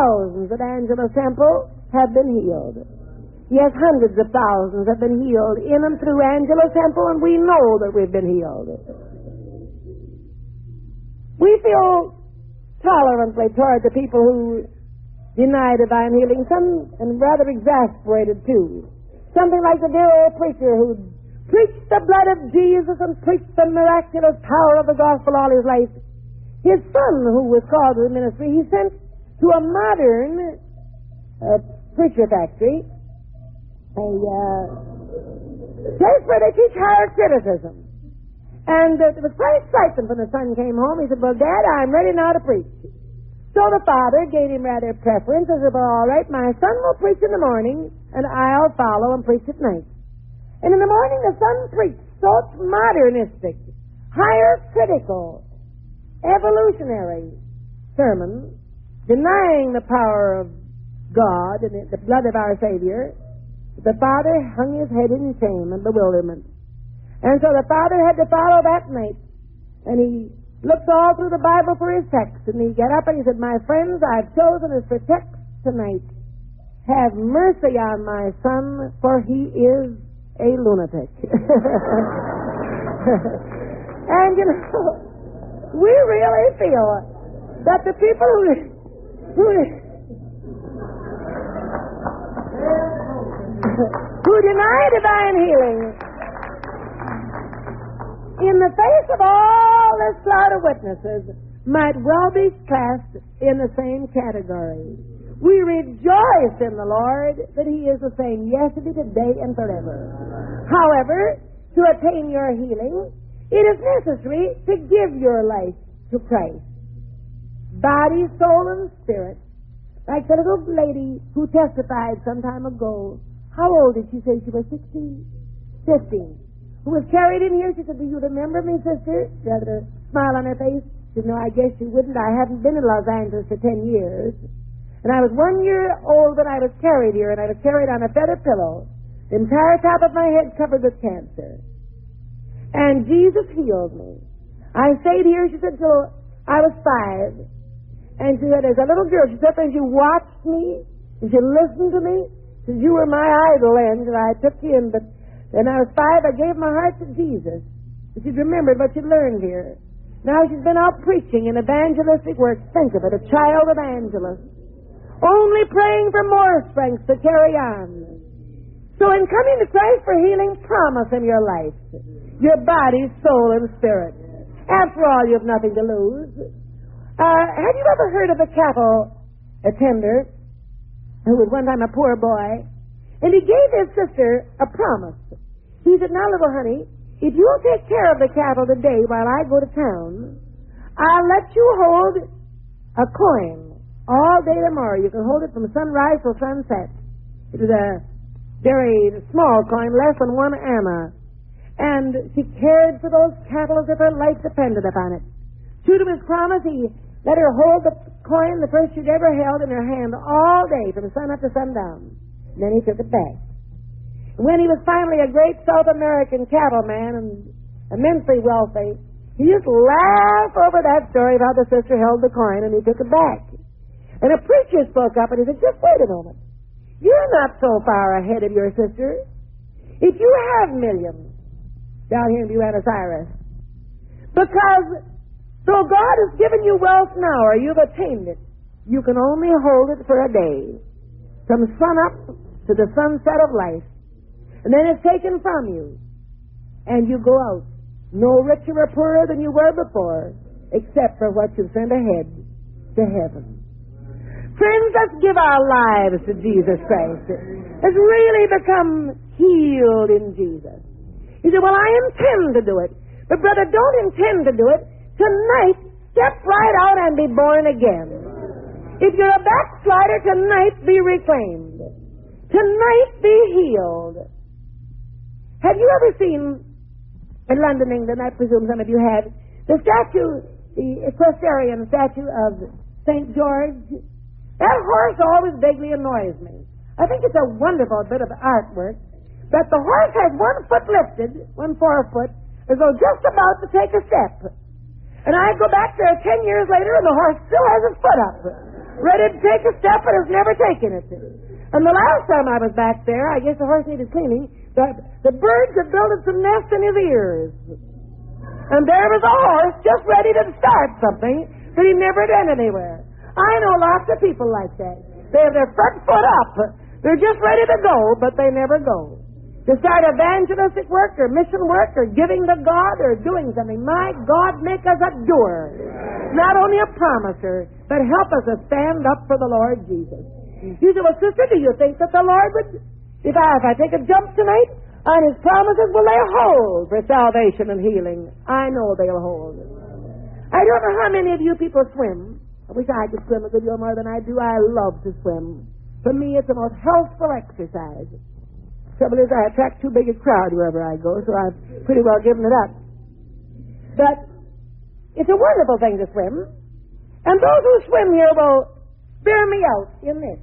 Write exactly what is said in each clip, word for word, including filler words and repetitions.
thousands at Angela Temple have been healed. Yes, hundreds of thousands have been healed in and through Angela Temple, and we know that we've been healed. We feel tolerantly toward the people who deny divine healing, some and rather exasperated too. Something like the dear old preacher who preached the blood of Jesus and preached the miraculous power of the gospel all his life. His son, who was called to the ministry, he sent to a modern uh, preacher factory, a uh, place where they teach higher criticism. And uh, it was quite exciting when the son came home. He said, well, Dad, I'm ready now to preach. So the father gave him rather preference. He said, well, all right, my son will preach in the morning, and I'll follow and preach at night. And in the morning, the son preached so modernistic, higher critical, evolutionary sermon, denying the power of God and the blood of our Savior. The father hung his head in shame and bewilderment. And so the father had to follow that night. And he looked all through the Bible for his text. And he got up and he said, my friends, I've chosen as for text tonight, have mercy on my son, for he is a lunatic. And, you know, we really feel that the people who... who who deny divine healing, in the face of all this cloud of witnesses, might well be classed in the same category. We rejoice in the Lord that he is the same yesterday, today, and forever. However, to attain your healing, it is necessary to give your life to Christ. Body, soul, and spirit. Like the little lady who testified some time ago. How old did she say she was? Sixteen? Fifteen. Who was carried in here. She said, do you remember me, sister? She had a smile on her face. She said, no, I guess you wouldn't. I haven't been in Los Angeles for ten years. And I was one year old when I was carried here, and I was carried on a feather pillow. The entire top of my head covered with cancer. And Jesus healed me. I stayed here, she said, till I was five. And she said, as a little girl, she said, and she watched me, and she listened to me. She said, you were my idol then, and I took you in, but when I was five, I gave my heart to Jesus. And she'd remembered what she'd learned here. Now she's been out preaching in evangelistic work. Think of it, a child evangelist. Only praying for more strength to carry on. So in coming to Christ for healing, promise him your life, your body, soul, and spirit. After all, you have nothing to lose. Uh, have you ever heard of a cattle attender who was one time a poor boy? And he gave his sister a promise. He said, now, little honey, if you'll take care of the cattle today while I go to town, I'll let you hold a coin all day tomorrow. You can hold it from sunrise till sunset. It was a very small coin, less than one anna. And she cared for those cattle as if her life depended upon it. True to his promise, he let her hold the coin, the first she'd ever held, in her hand all day from sun up to sundown. And then he took it back. When he was finally a great South American cattleman and immensely wealthy, he used to laugh over that story of how the sister held the coin and he took it back. And a preacher spoke up and he said, just wait a moment. You're not so far ahead of your sister. If you have millions down here in Buenos Aires, because though God has given you wealth now, or you've attained it, you can only hold it for a day, from sun up to the sunset of life. And then it's taken from you, and you go out, no richer or poorer than you were before, except for what you've sent ahead to heaven. Friends, let's give our lives to Jesus Christ. Let's really become healed in Jesus. You say, well, I intend to do it. But, brother, don't intend to do it. Tonight, step right out and be born again. If you're a backslider, tonight be reclaimed. Tonight be healed. Have you ever seen, in London, England, I presume some of you have, the statue, the equestrian statue of Saint George? That horse always vaguely annoys me. I think it's a wonderful bit of artwork, but the horse has one foot lifted, one forefoot, as though just about to take a step. And I go back there ten years later, and the horse still has his foot up. ready to take a step but has never taken it. And the last time I was back there, I guess the horse needed cleaning, the, the birds had built some nest in his ears. And there was a horse just ready to start something that he never done anywhere. I know lots of people like that. They have their front foot up. They're just ready to go, but they never go. To start evangelistic work or mission work or giving to God or doing something. My God, make us a doer. Not only a promiser, but help us to stand up for the Lord Jesus. You say, well, sister, do you think that the Lord would, if I, if I take a jump tonight on His promises, will they hold for salvation and healing? I know they'll hold. I don't know how many of you people swim. I wish I could swim a good deal more than I do. I love to swim. For me, it's the most healthful exercise. Trouble is, I attract too big a crowd wherever I go, so I've pretty well given it up. But it's a wonderful thing to swim. And those who swim here will bear me out in this.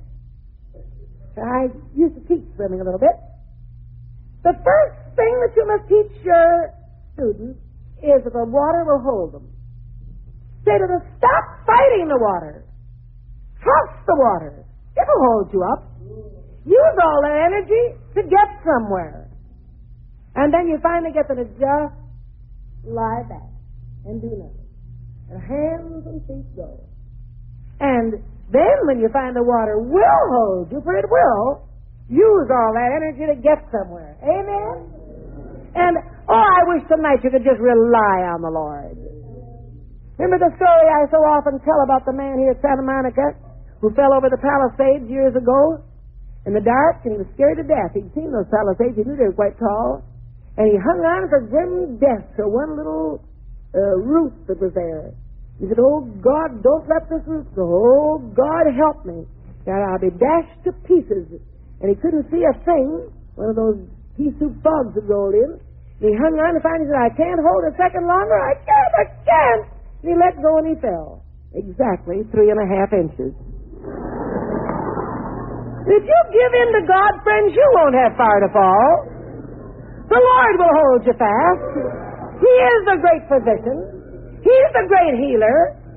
I used to teach swimming a little bit. The first thing that you must teach your students is that the water will hold them. Say to them, stop fighting the water. Trust the water. It'll hold you up. Use all that energy to get somewhere. And then you finally get them to just lie back and do nothing. And hands and feet go. And then when you find the water will hold you, for it will, use all that energy to get somewhere. Amen? And, oh, I wish tonight you could just rely on the Lord. Remember the story I so often tell about the man here at Santa Monica who fell over the Palisades years ago in the dark, and he was scared to death. He'd seen those Palisades. He knew they were quite tall. And he hung on for grim death to one little uh, root that was there. He said, oh, God, don't let this root go. Oh, God, help me. And I'll be dashed to pieces. And he couldn't see a thing. One of those pea soup fogs had rolled in. And he hung on and finally said, I can't hold a second longer. I can't, I can't. And he let go and he fell. Exactly three and a half inches. If you give in to God, friends, you won't have far to fall. The Lord will hold you fast. He is the great physician. He's the great healer.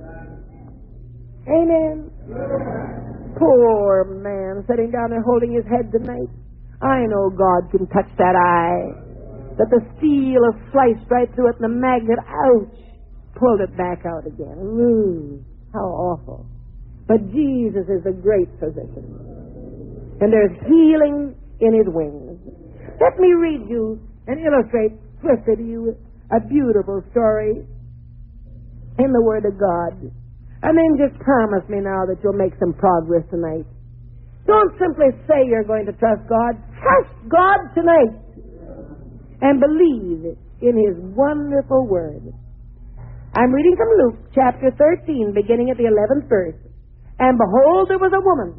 Amen. Poor man sitting down there holding his head tonight. I know God can touch that eye. That the steel is sliced right through it and the magnet, ouch, pulled it back out again. Ooh, how awful. But Jesus is the great physician. And there's healing in His wings. Let me read you and illustrate swiftly to you a beautiful story in the Word of God. And then just promise me now that you'll make some progress tonight. Don't simply say you're going to trust God. Trust God tonight. And believe in His wonderful Word. I'm reading from Luke chapter thirteen, beginning at the eleventh verse. And behold, there was a woman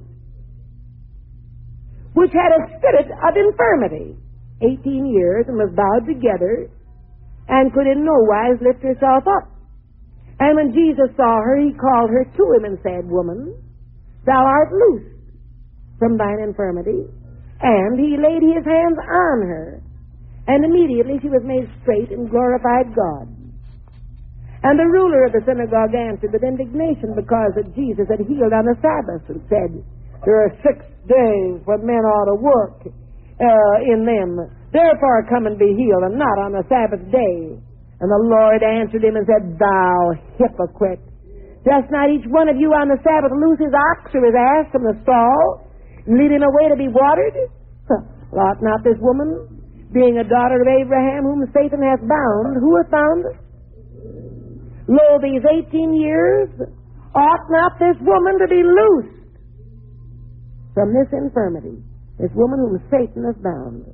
which had a spirit of infirmity, eighteen years, and was bowed together, and could in no wise lift herself up. And when Jesus saw her, He called her to Him and said, Woman, thou art loosed from thine infirmity. And He laid His hands on her, and immediately she was made straight and glorified God. And the ruler of the synagogue answered with indignation because that Jesus had healed on the Sabbath, and said, There are six days when men ought to work uh, in them. Therefore come and be healed, and not on the Sabbath day. And the Lord answered him and said, Thou hypocrite, does not each one of you on the Sabbath loose his ox or his ass from the stall, and lead him away to be watered? Ought not this woman, being a daughter of Abraham, whom Satan hath bound, who hath bound her? Lo, these eighteen years, ought not this woman to be loosed from this infirmity, this woman whom Satan hath bound?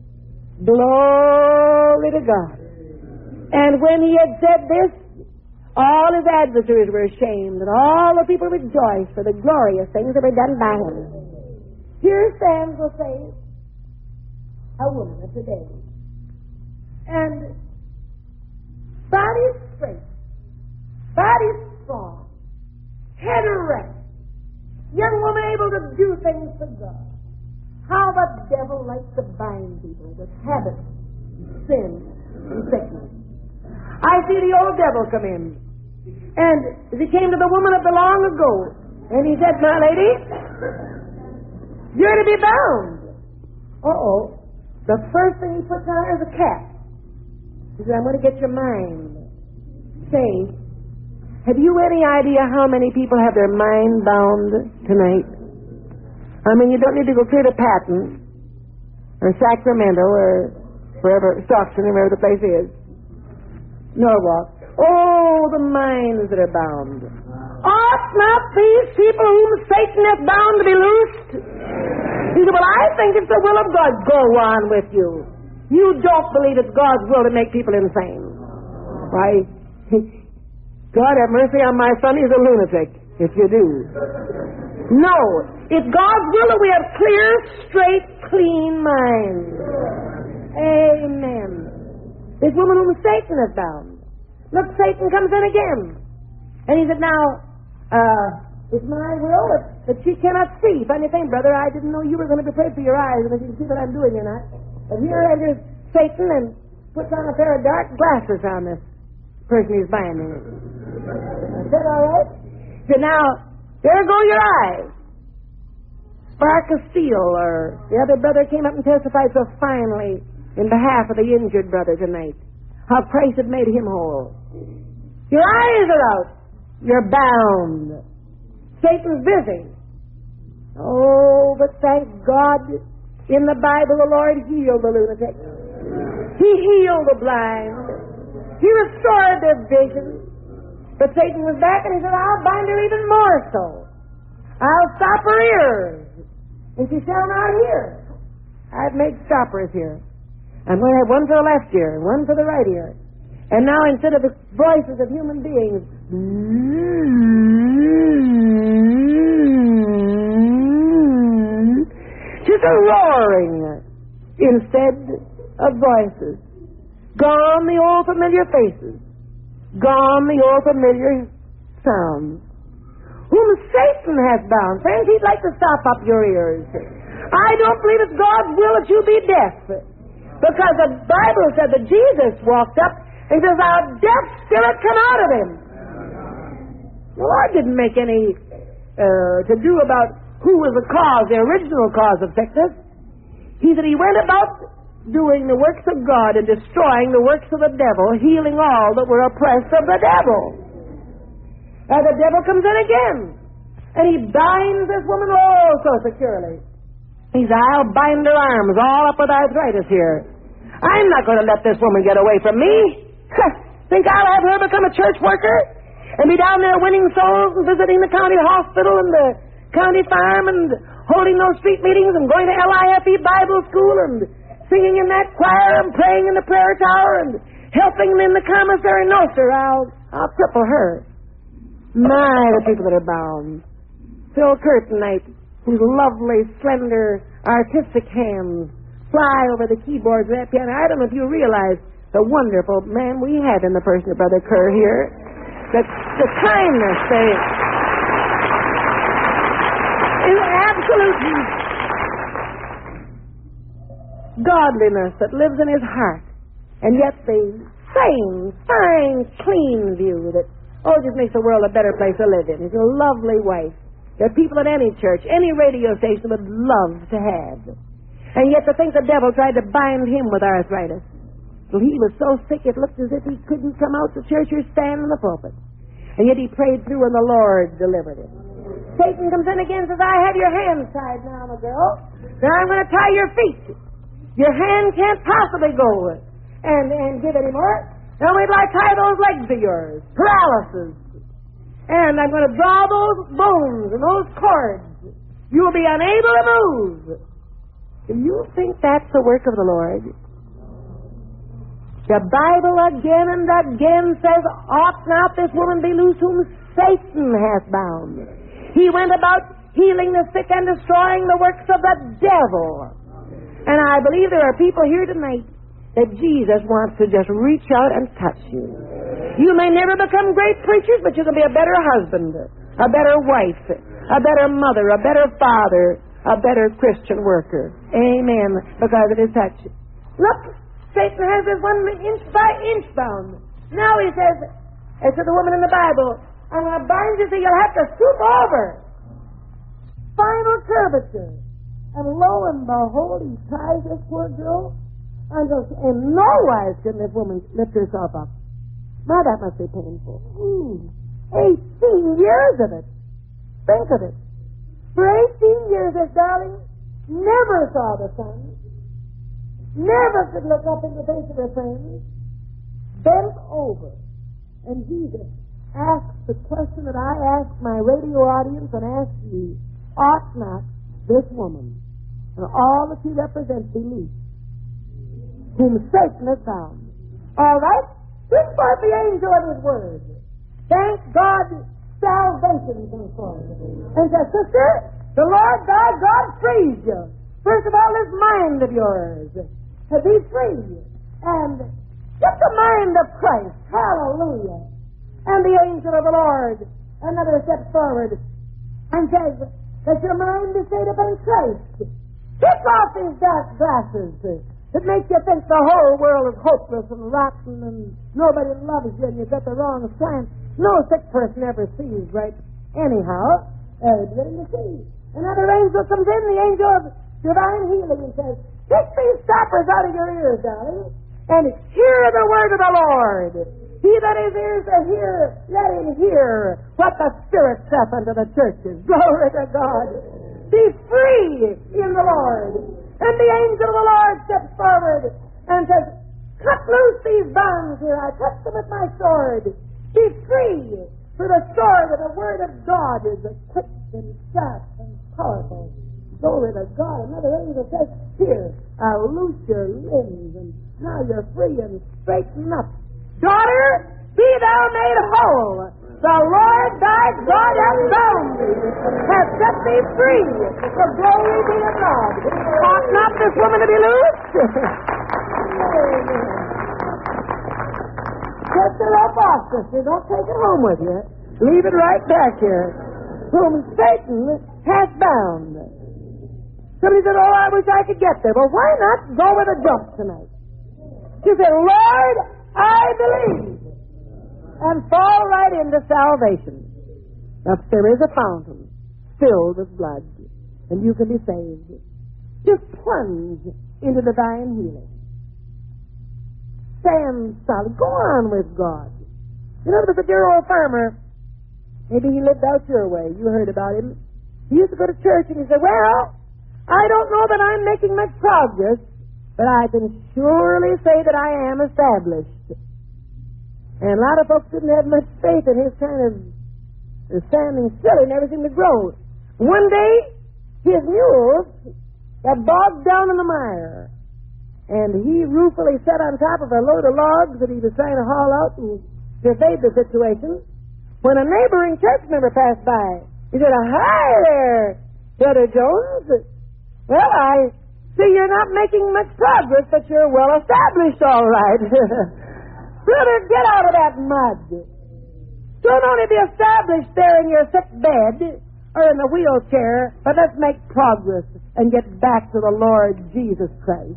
Glory to God. And when he had said this, all his adversaries were ashamed, and all the people rejoiced for the glorious things that were done by him. Here stands the faith, a woman of today. And body straight, body strong, head erect, young woman able to do things for God. How the devil likes to bind people with habits, sin, and sickness. I see the old devil come in. And as he came to the woman of the long ago, And he said, my lady, you're to be bound. Uh-oh. The first thing he puts on her is a cap. He said, I'm going to get your mind. Say, have you any idea how many people have their mind bound tonight? I mean, you don't need to go clear to Patton or Sacramento or wherever, Stockton or wherever the place is. Norwalk. Oh, the minds that are bound. Ought not these people whom Satan hath bound to be loosed? He said, well, I think it's the will of God. Go on with you. You don't believe it's God's will to make people insane. Why, God have mercy on my son. He's a lunatic, if you do. No, it's God's will that we have clear, straight, clean minds. Amen. This woman whom Satan has bound. Look, Satan comes in again. And he said, now, uh, it's my will that, that she cannot see. Funny thing, brother, I didn't know you were going to be prayed for your eyes, and if you can see what I'm doing or not. But here enters Satan and puts on a pair of dark glasses on this person he's binding. I said, all right. So now, there go your eyes. Spark of steel, or the other brother came up and testified so finely in behalf of the injured brother tonight. How Christ had made him whole. Your eyes are out. You're bound. Satan's busy. Oh, but thank God, in the Bible the Lord healed the lunatic. He healed the blind. He restored their vision. But Satan was back and he said, I'll bind her even more so. I'll stop her ears. And she shall not hear. I've made stoppers here. I'm going to have one for the left ear and one for the right ear. And now instead of the voices of human beings, just a roaring instead of voices. Gone the old familiar faces. Gone the old familiar sounds. Whom Satan has bound. Friends, he'd like to stop up your ears. I don't believe it's God's will that you be deaf. Because the Bible said that Jesus walked up and says, our deaf spirit come out of him. The Lord didn't make any uh, to do about who was the cause, the original cause of sickness. He said he went about doing the works of God and destroying the works of the devil, healing all that were oppressed of the devil. And the devil comes in again, and he binds this woman oh so securely. He said, I'll bind her arms all up with arthritis here. I'm not going to let this woman get away from me. Think I'll have her become a church worker and be down there winning souls and visiting the county hospital and the county farm and holding those street meetings and going to L I F E Bible school and singing in that choir and praying in the prayer tower and helping them in the commissary? No, sir, I'll, I'll cripple her. My, the people that are bound. Phil Curtin, night, whose lovely, slender, artistic hands fly over the keyboards of that piano. I don't know if you realize the wonderful man we have in the person of Brother Kerr here. The, the kindness, the, the absolute godliness that lives in his heart. And yet the same, fine, clean view that, oh, just makes the world a better place to live in. He's a lovely wife that people at any church, any radio station would love to have. And yet to think the devil tried to bind him with arthritis. Well, he was so sick it looked as if he couldn't come out to church or stand in the pulpit. And yet he prayed through and the Lord delivered him. Satan comes in again and says, I have your hands tied now, my girl. Now I'm going to tie your feet. Your hand can't possibly go and, and give anymore. Now wait till I tie those legs of yours. Paralysis. And I'm going to draw those bones and those cords. You will be unable to move. Do you think that's the work of the Lord? The Bible again and again says, ought not this woman be loose whom Satan hath bound? He went about healing the sick and destroying the works of the devil. And I believe there are people here tonight that Jesus wants to just reach out and touch you. You may never become great preachers, but you can be a better husband, a better wife, a better mother, a better father, a better Christian worker. Amen. Because of his touch. Look, Satan has this one inch by inch bound. Now he says, as to the woman in the Bible, I'm going to bind you so you'll have to stoop over. curvature. And lo and behold, he ties this poor girl until she, in no wise can this woman lift herself up. Now that must be painful. Mm. Eighteen years of it. Think of it. For eighteen years, this darling never saw the sun, never could look up in the face of her friends, bent over. And Jesus asked the question that I asked my radio audience and asked you, ought not this woman and all that she represents believe, whom Satan has bound? All right? Bring forth the angel of his word. Thank God salvation comes forward. And says, sister, the Lord thy God frees you. First of all, this mind of yours. To be free. And get the mind of Christ. Hallelujah. And the angel of the Lord, another step forward, and says that your mind is stayed upon Christ. Kick off these dark glasses that make you think the whole world is hopeless and rotten and nobody loves you and you've got the wrong slant. No sick person ever sees right anyhow. They're beginning to see. Another angel comes in, the angel of divine healing, and says, take these stoppers out of your ears, darling, and hear the word of the Lord. He that has ears to hear, let him hear what the Spirit saith unto the churches. Glory to God. Be free in the Lord. And the angel of the Lord steps forward and says, cut loose these bonds here. I touch them with my sword. Be free. For the sword of the word of God is a quick and sharp and powerful. Glory to God. Another angel says, here, I'll loose your limbs, and now you're free and straighten up. Daughter, be thou made whole. The Lord thy God hath bound thee, hath set thee free. The glory be to God. Ought not this woman to be loosed? Get the rope off, sister. Don't take it home with you. Leave it right back here. Whom Satan hath bound. Somebody said, oh, I wish I could get there. Well, why not go with a jump tonight? You say, Lord, I believe. And fall right into salvation. Now, there is a fountain filled with blood, and you can be saved. Just plunge into divine healing. Stand solid. Go on with God. You know, there was a dear old farmer. Maybe he lived out your way. You heard about him. He used to go to church, and he said, well, I don't know that I'm making much progress, but I can surely say that I am established. And a lot of folks didn't have much faith in his kind of standing still. He never seemed to grow. One day, his mules got bogged down in the mire. And he ruefully sat on top of a load of logs that he was trying to haul out and surveyed the situation. When a neighboring church member passed by, he said, hi there, Brother Jones. Well, I see you're not making much progress, but you're well established all right. Brother, get out of that mud. Don't only be established there in your sick bed or in the wheelchair, but let's make progress and get back to the Lord Jesus Christ.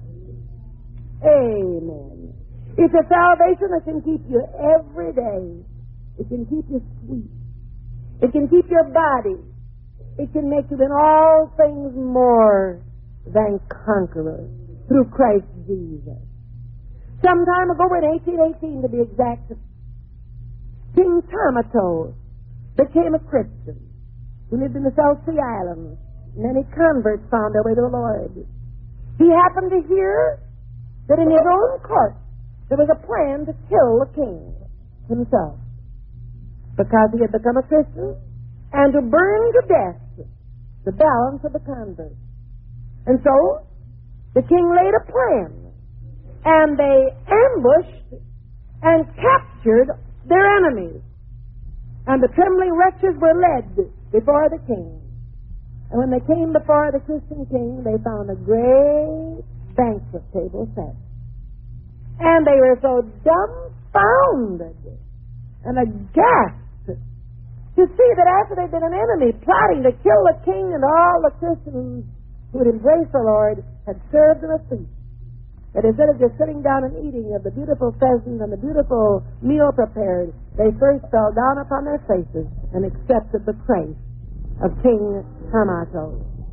Amen. It's a salvation that can keep you every day. It can keep you sweet. It can keep your body. It can make you in all things more than conqueror through Christ Jesus. Some time ago, in eighteen eighteen to be exact, King Tamato became a Christian. He lived in the South Sea Islands. Many converts found their way to the Lord. He happened to hear that in his own court there was a plan to kill the king himself because he had become a Christian and to burn to death the balance of the converts. And so the king laid a plan. And they ambushed and captured their enemies. And the trembling wretches were led before the king. And when they came before the Christian king, they found a great banquet table set. And they were so dumbfounded and aghast to see that after they'd been an enemy plotting to kill the king and all the Christians who had embraced the Lord had served them a feast. That instead of just sitting down and eating of the beautiful pheasant and the beautiful meal prepared, they first fell down upon their faces and accepted the Christ of King Tamato.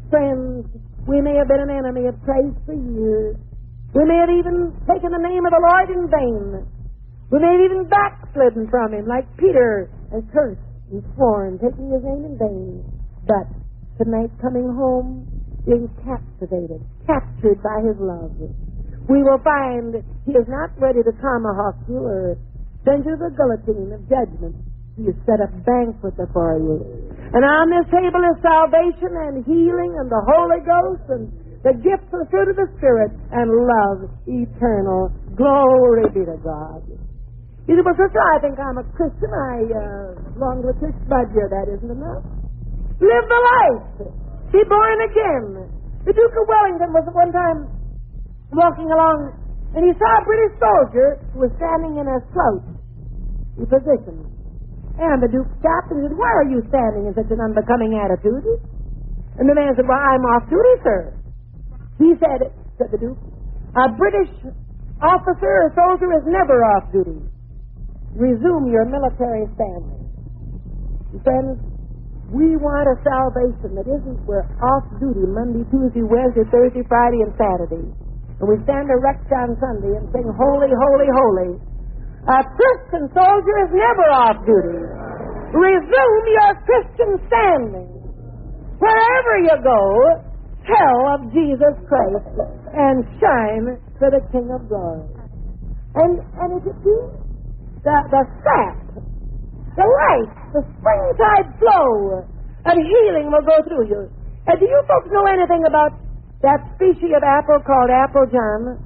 Friends, we may have been an enemy of Christ for years. We may have even taken the name of the Lord in vain. We may have even backslidden from Him, like Peter has cursed and sworn, taking His name in vain. But tonight, coming home, being captivated, captured by His love, we will find He is not ready to tomahawk you or send you to the guillotine of judgment. He has set a banquet before you. And on this table is salvation and healing and the Holy Ghost and the gifts of the fruit of the Spirit and love eternal. Glory be to God. You say, well, sister, I think I'm a Christian. I uh, belong to a church, but yeah, that isn't enough. Live the life. Be born again. The Duke of Wellington was at one time walking along, and he saw a British soldier who was standing in a slouchy position. And the Duke stopped and said, why are you standing in such an unbecoming attitude? And the man said, well, I'm off duty, sir. He said, said the Duke, a British officer or soldier is never off duty. Resume your military standing. Friends, we want a salvation that isn't we're off duty Monday, Tuesday, Wednesday, Thursday, Friday, and Saturday. And we stand erect on Sunday and sing, holy, holy, holy. A Christian soldier is never off duty. Resume your Christian standing. Wherever you go, tell of Jesus Christ and shine for the King of Glory. And and if it be the, the sap, the light, the springtide flow of healing will go through you. And do you folks know anything about that species of apple called apple John?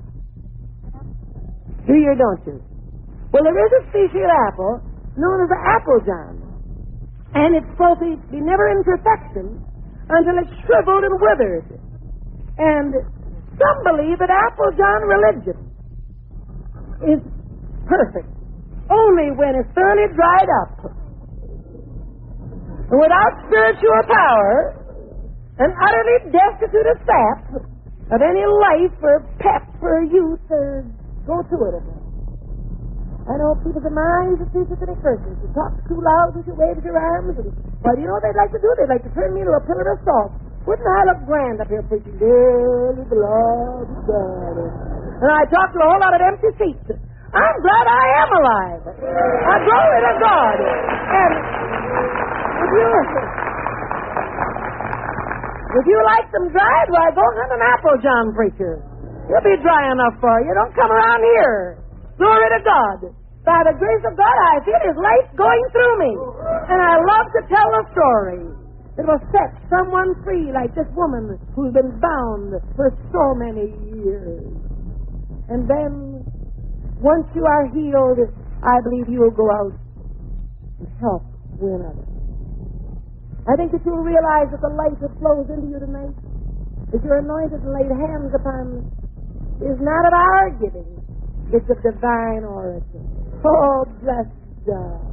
Do you or don't you? Well, there is a species of apple known as the apple John. And it's supposed to be never in perfection until it's shriveled and withered. And some believe that apple John religion is perfect only when it's thoroughly dried up. And without spiritual power and utterly destitute of sap, of any life or pep or youth or go to it. I know people say, my, he's a teacher to the Christians. You talk too loud as you wave your arms. And, well, you know what they'd like to do? They'd like to turn me into a pillar of salt. Wouldn't I look grand up here preaching, dearly beloved God? And I talk to a whole lot of empty seats. I'm glad I am alive. I glory to God. And if you, if you like them dried, why, go hunt an apple John preacher. He'll be dry enough for you. Don't come around here. Glory to God. By the grace of God, I feel His light going through me. And I love to tell a story that will set someone free, like this woman who's been bound for so many years. And then, once you are healed, I believe you will go out and help win others. I think that you'll realize that the light that flows into you tonight, that you're anointed and laid hands upon, is not of our giving. It's of divine origin. Oh, bless God.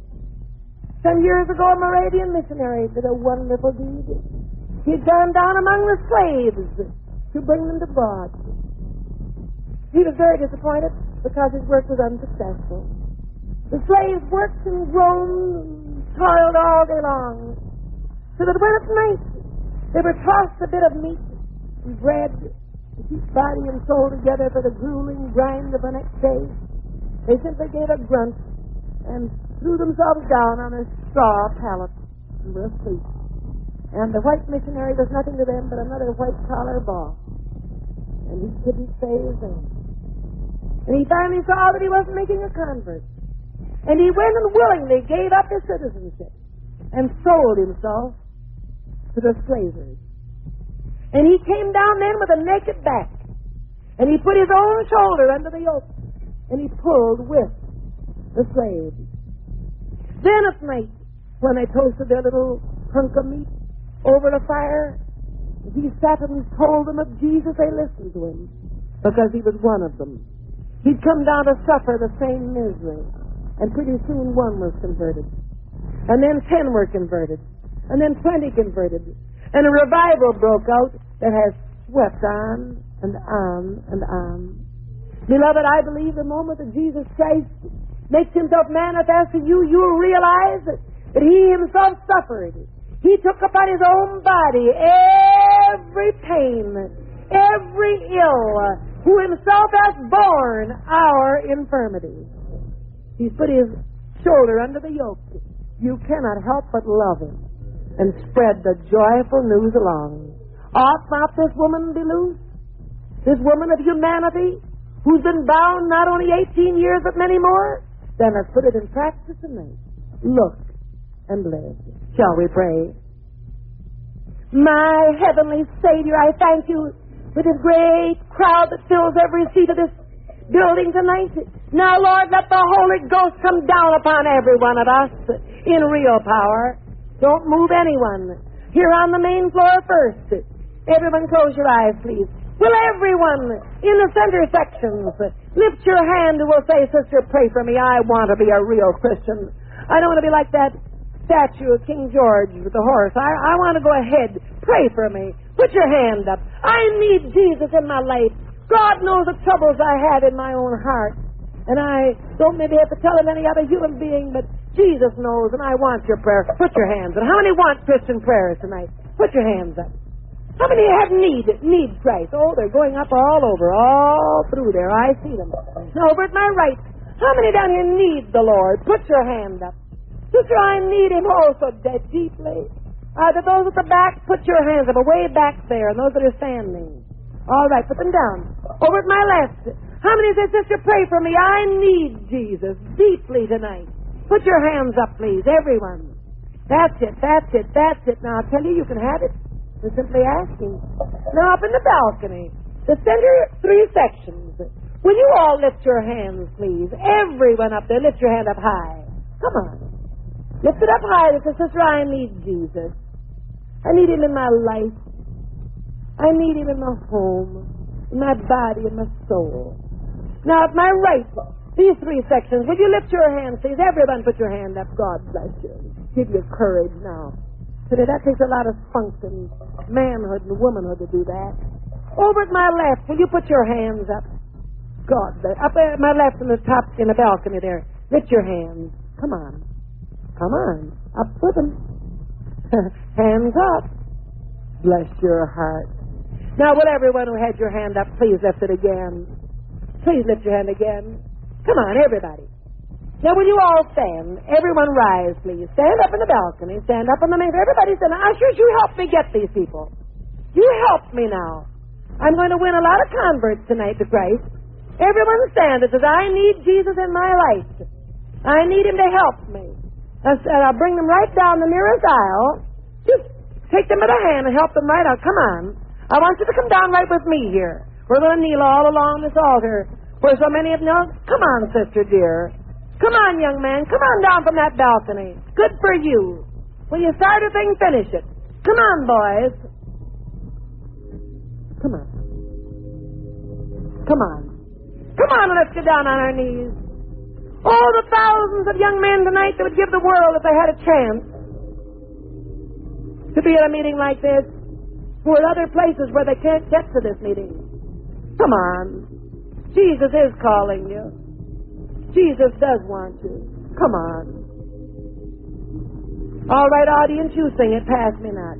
Some years ago, a Moravian missionary did a wonderful deed. He'd gone down among the slaves to bring them to God. He was very disappointed because his work was unsuccessful. The slaves worked and groaned and toiled all day long, so that when at night they were tossed a bit of meat and bread to keep body and soul together for the grueling grind of the next day, they simply gave a grunt and threw themselves down on a straw pallet and were asleep. And the white missionary was nothing to them but another white-collar boss. And he couldn't say his name. And he finally saw that he wasn't making a convert. And he went and willingly gave up his citizenship and sold himself to the slavers. And he came down then with a naked back. And he put his own shoulder under the yoke. And he pulled with the slaves. Then at night, when they toasted their little hunk of meat over the fire, he sat and told them of Jesus. They listened to him because he was one of them. He'd come down to suffer the same misery. And pretty soon one was converted. And then ten were converted. And then twenty converted. And a revival broke out that has swept on and on and on. Beloved, I believe the moment that Jesus Christ makes himself manifest to you, you'll realize that, that he himself suffered. He took upon his own body every pain, every ill, who himself hath borne our infirmities. He's put his shoulder under the yoke. You cannot help but love him and spread the joyful news along. Ought not this woman be loose? This woman of humanity, who's been bound not only eighteen years but many more? Then let's put it in practice tonight. Look and live. Shall we pray? My heavenly Savior, I thank you for this great crowd that fills every seat of this building tonight. Now, Lord, let the Holy Ghost come down upon every one of us in real power. Don't move anyone. Here on the main floor first. Everyone close your eyes, please. Will everyone in the center sections lift your hand who will say, Sister, pray for me. I want to be a real Christian. I don't want to be like that statue of King George with the horse. I, I want to go ahead. Pray for me. Put your hand up. I need Jesus in my life. God knows the troubles I had in my own heart. And I don't maybe have to tell him any other human being, but Jesus knows, and I want your prayer. Put your hands up. How many want Christian prayers tonight? Put your hands up. How many have need, need Christ? Oh, they're going up all over, all through there. I see them. Now, over at my right, how many down here need the Lord? Put your hand up. Sister, I need him also dead deeply. Uh, to those at the back, put your hands up, away back there, and those that are standing. All right, put them down. Over at my left, how many say, Sister, pray for me? I need Jesus deeply tonight. Put your hands up, please, everyone. That's it, that's it, that's it. Now, I'll tell you, you can have it. We're simply asking. Now, up in the balcony, the center three sections. Will you all lift your hands, please? Everyone up there, lift your hand up high. Come on. Lift it up high and say, Sister, I need Jesus. I need him in my life. I need him in my home, in my body, in my soul. Now, at my right, these three sections, would you lift your hand, please? Everyone put your hand up. God bless you. Give you courage now. Today, that takes a lot of spunk and manhood and womanhood to do that. Over at my left, will you put your hands up? God bless. Up at my left in the top, in the balcony there. Lift your hands. Come on. Come on. Up with them. Hands up. Bless your heart. Now, will everyone who had your hand up, please lift it again. Please lift your hand again. Come on, everybody. Now, will you all stand? Everyone rise, please. Stand up in the balcony. Stand up on the main. Everybody stand. Ushers, you help me get these people. You help me now. I'm going to win a lot of converts tonight to Christ. Everyone stand that says, I need Jesus in my life. I need him to help me. And I'll bring them right down the nearest aisle. Just take them by the hand and help them right out. Come on. I want you to come down right with me here. We're going to kneel all along this altar where so many of them know. Come on, sister dear. Come on, young man. Come on down from that balcony. Good for you. When you start a thing, finish it. Come on, boys. Come on. Come on. Come on, and let's get down on our knees. Oh, the thousands of young men tonight that would give the world if they had a chance to be at a meeting like this, who are other places where they can't get to this meeting. Come on. Jesus is calling you. Jesus does want you. Come on. All right, audience, you sing it. Pass me not.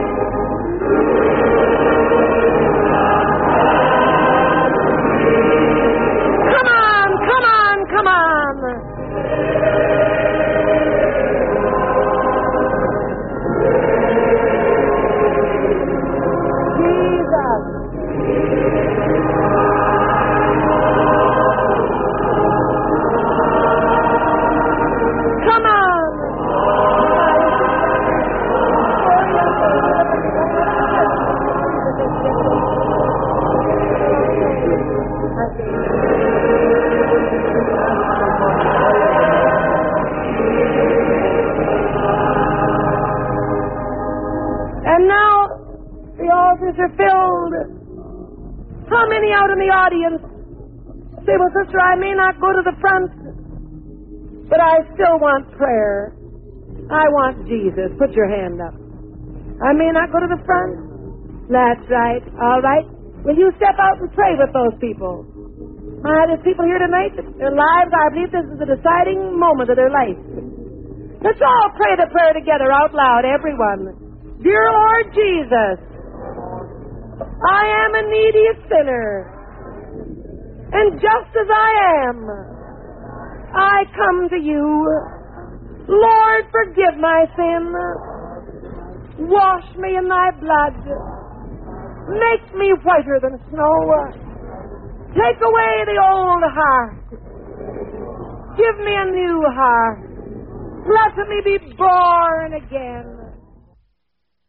Thank you. say, well, sister, I may not go to the front, but I still want prayer. I want Jesus. Put your hand up. I may not go to the front. That's right. All right. Will you step out and pray with those people? My, there's people here tonight, their lives, I believe this is the deciding moment of their life. Let's all pray the prayer together out loud, everyone. Dear Lord Jesus, I am a needy sinner. And just as I am, I come to you. Lord, forgive my sin. Wash me in thy blood. Make me whiter than snow. Take away the old heart. Give me a new heart. Let me be born again.